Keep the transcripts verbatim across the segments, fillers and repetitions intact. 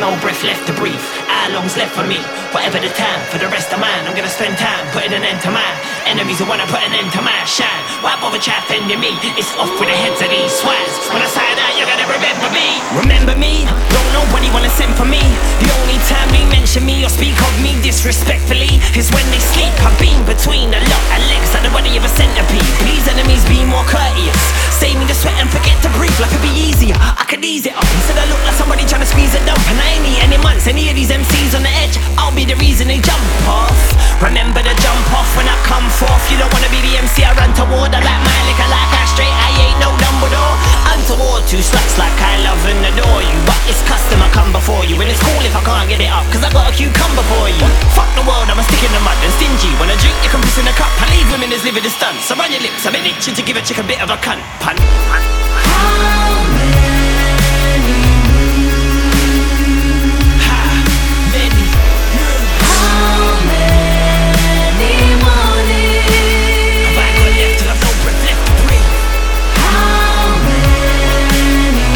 no breath left to breathe. How long's left for me? Whatever the time, for the rest of mine, I'm gonna spend time putting an end to mine enemies who wanna put an end to my shine. Why bother try offending me? It's off with the heads of these swines. When I say that, you gotta remember me. Remember me? Don't nobody wanna send for me. The only time they mention me or speak of me disrespectfully is when they sleep. I've been between a lot of legs like the body of a centipede. Please enemies, be more courteous. Save me the sweat and forget to breathe. Life could be easier, I could ease it up. Instead I look like somebody trying to squeeze a dump. And I ain't need any months, any of these M Cs on the edge, I'll be the reason they jump off. Remember to jump off when I come forth. You don't wanna be the M C I run toward. I like my liquor like I straight, I ain't no Dumbledore. Untoward, two sluts like I love and adore you. But it's custom, I come before you. And it's cool if I can't get it up, cause I got a cucumber for you. Fuck the world, I'm a stick in the mud and stingy. When I drink, you can piss in a cup. I leave women as living the stunts. So run your lips, I've been itching to give a chick a bit of a cunt. Pun. How many How many How many mornings have I got left till I've no breath left to breathe? How many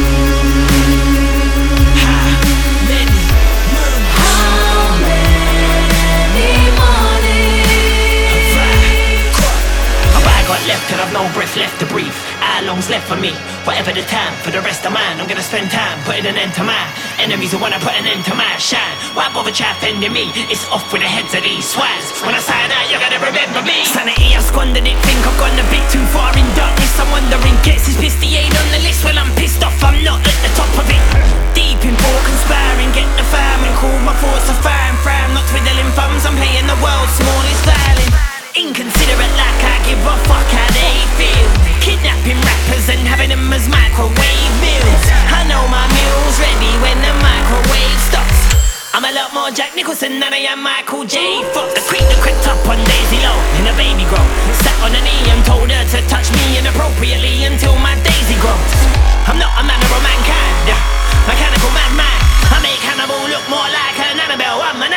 How many How many mornings have I got left till I've no breath left to breathe? How long's left for me? Whatever the time, for the rest of mine, I'm gonna spend time putting an end to my enemies who wanna put an end to my shine. Why bother try offending me? It's off with the heads of these swines. When I say that, you gotta remember me. Sanity, I've squandered it, think I've gone a bit too far in darkness. I'm wondering, gets his pissed, he ain't on the list. Well, I'm pissed off, I'm not at the top of it. Deep in for conspiring, get the fam and cool my thoughts are fine. Fram, not twiddling thumbs, I'm playing the world's smallest violin. Inconsiderate like I give a fuck how they feel. Kidnapping rappers and having them as microwave meals. I know my meal's ready when the microwave stops. I'm a lot more Jack Nicholson than I am Michael J. Fox. The creep that crept up on Daisy Low in a baby grow. Sat on a knee and told her to touch me inappropriately until my daisy grows. I'm not a man or a mankind, mechanical madman. I make Hannibal look more like an Annabelle. I'm an